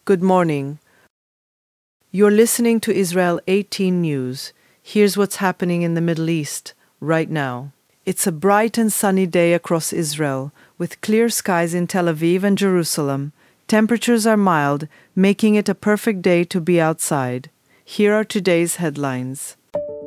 Good morning. You're listening to Israel 18 News. Here's what's happening in the Middle East right now. It's a bright and sunny day across Israel, with clear skies in Tel Aviv and Jerusalem. Temperatures are mild, making it a perfect day to be outside. Here are today's headlines.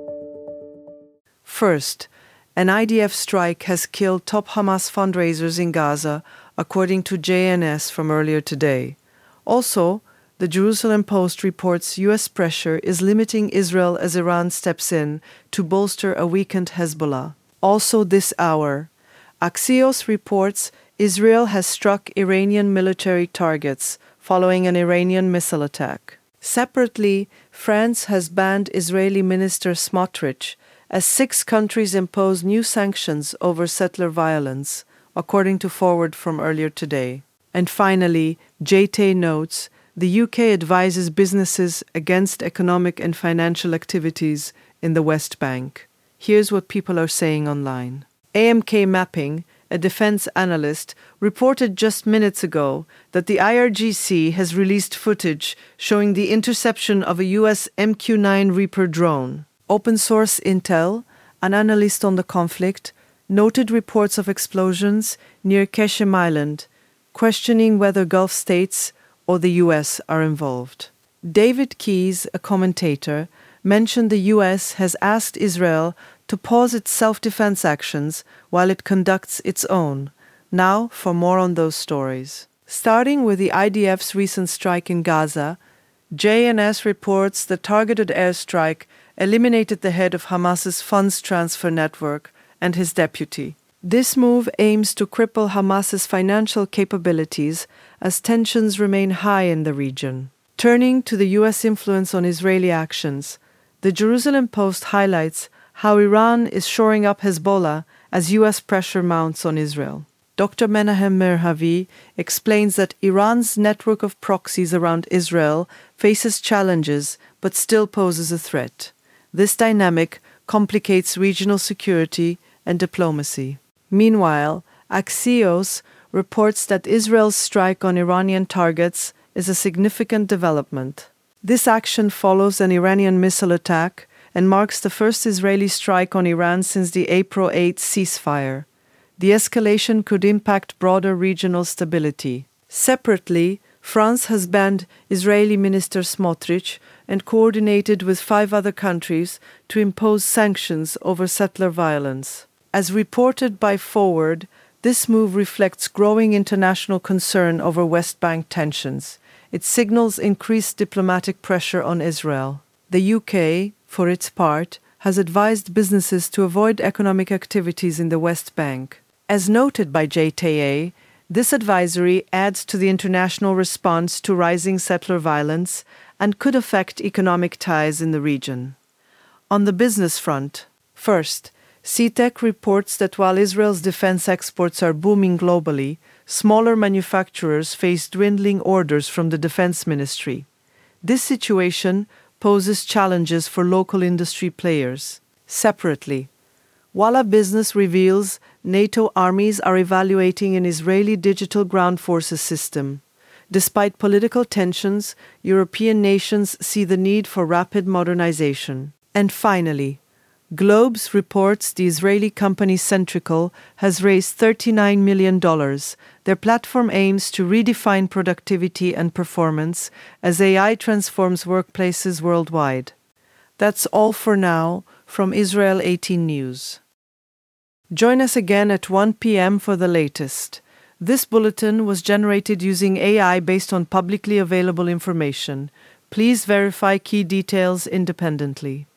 First, an IDF strike has killed top Hamas fundraisers in Gaza, according to JNS from earlier today. Also, the Jerusalem Post reports U.S. pressure is limiting Israel as Iran steps in to bolster a weakened Hezbollah. Also this hour, Axios reports Israel has struck Iranian military targets following an Iranian missile attack. Separately, France has banned Israeli Minister Smotrich as 6 countries impose new sanctions over settler violence, according to Forward from earlier today. And finally, JT notes, the UK advises businesses against economic and financial activities in the West Bank. Here's what people are saying online. AMK Mapping, a defense analyst, reported just minutes ago that the IRGC has released footage showing the interception of a US MQ-9 Reaper drone. Open source Intel, an analyst on the conflict, noted reports of explosions near Keshem Island, questioning whether Gulf states or the U.S. are involved. David Keyes, a commentator, mentioned the U.S. has asked Israel to pause its self-defense actions while it conducts its own. Now for more on those stories. Starting with the IDF's recent strike in Gaza, JNS reports the targeted airstrike eliminated the head of Hamas's funds transfer network and his deputy. This move aims to cripple Hamas's financial capabilities as tensions remain high in the region. Turning to the U.S. influence on Israeli actions, the Jerusalem Post highlights how Iran is shoring up Hezbollah as U.S. pressure mounts on Israel. Dr. Menahem Merhavi explains that Iran's network of proxies around Israel faces challenges but still poses a threat. This dynamic complicates regional security and diplomacy. Meanwhile, Axios reports that Israel's strike on Iranian targets is a significant development. This action follows an Iranian missile attack and marks the first Israeli strike on Iran since the April 8 ceasefire. The escalation could impact broader regional stability. Separately, France has banned Israeli Minister Smotrich and coordinated with 5 other countries to impose sanctions over settler violence. As reported by Forward, this move reflects growing international concern over West Bank tensions. It signals increased diplomatic pressure on Israel. The UK, for its part, has advised businesses to avoid economic activities in the West Bank. As noted by JTA, this advisory adds to the international response to rising settler violence and could affect economic ties in the region. On the business front, first, CTEC reports that while Israel's defense exports are booming globally, smaller manufacturers face dwindling orders from the defense ministry. This situation poses challenges for local industry players. Separately, Walla Business reveals NATO armies are evaluating an Israeli digital ground forces system. Despite political tensions, European nations see the need for rapid modernization. And finally, Globes reports the Israeli company Centrical has raised $39 million. Their platform aims to redefine productivity and performance as AI transforms workplaces worldwide. That's all for now from Israel 18 News. Join us again at 1 p.m. for the latest. This bulletin was generated using AI based on publicly available information. Please verify key details independently.